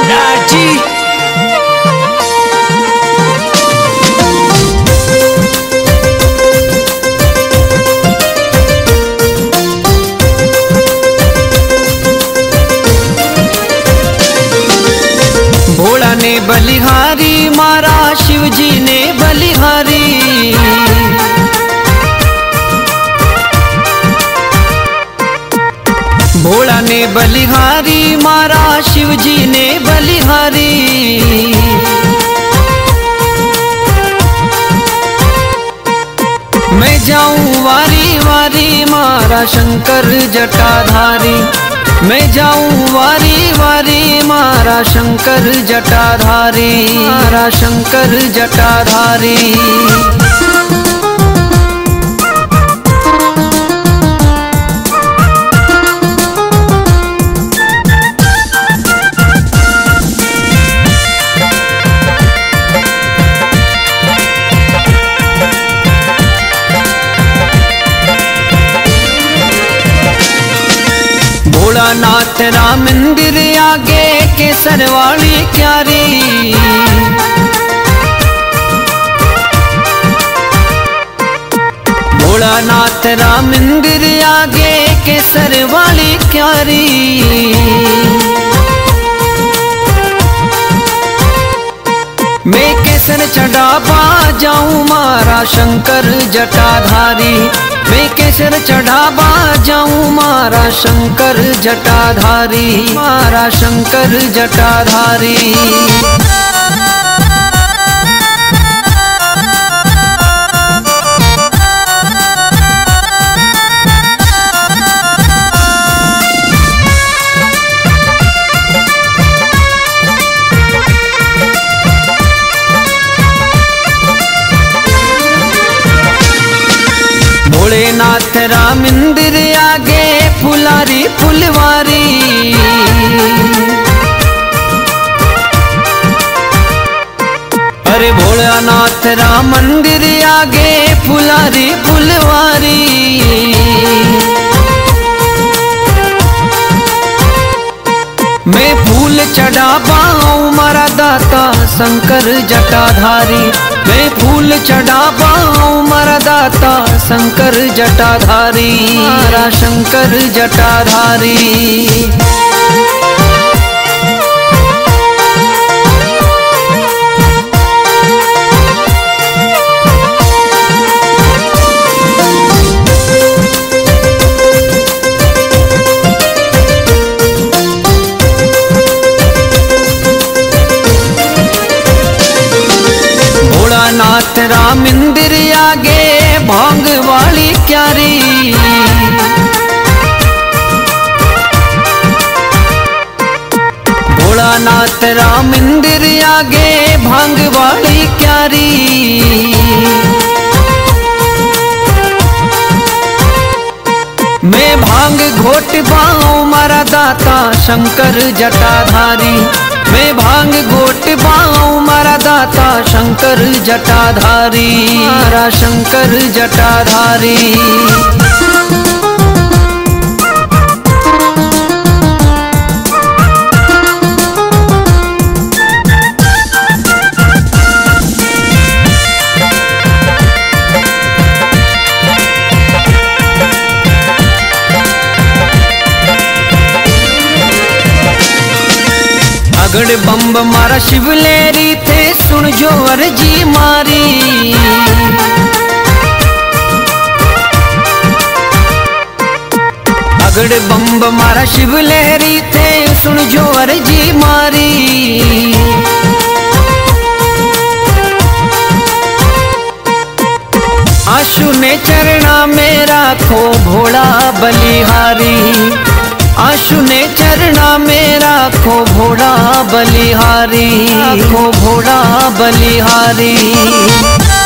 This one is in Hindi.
राजी भोला ने बलिहारी मारा, शिवजी ने बलिहारी। भोला ने बलिहारी मारा, शिवजी ने बलिहारी। मैं जाऊं वारी वारी मारा शंकर जटाधारी। मैं जाऊं वारी वारी मारा शंकर जटाधारी, मारा शंकर जटाधारी। भोलानाथ राम मंदिर आगे केसर वाली क्यारी। भोलानाथ राम मंदिर आगे केसर वाली क्यारी। मैं केसर चढ़ावा जाऊं मारा शंकर जटाधारी। मैं केसर चढ़ावा जाऊं मारा शंकर जटाधारी, मारा शंकर जटाधारी। भोलेनाथ राम मंदिर आगे फुलारी फुलवारी। अरे भोलेनाथ राम मंदिर आगे फुलारी फुलवारी। मैं फूल चढ़ावाऊं मारा दाता शंकर जटाधारी। मैं फूल चढ़ावाऊं मारा दाता शंकर जटाधारी, मारा शंकर जटाधारी। भोलानाथ राम मंदिर आगे भांग वाली क्यारी। भोलानाथ राम मंदिर आगे भांग वाली क्यारी। मैं भांग घोट पाऊं मारा दाता शंकर जटाधारी। मैं भांग घोट पाऊं मारा दाता शंकर जटाधारी, मारा शंकर जटाधारी। अगड़ बम्ब मारा शिवलेरी थे सुन जो अर्जी मारी। अगड़ बम्ब मारा शिवलेरी थे सुन जो अर्जी मारी। आशु ने चरणा में राखो भोला बलिहारी। आशु ने चरणा में राखो भोला बलिहारी, राखो भोला बलिहारी।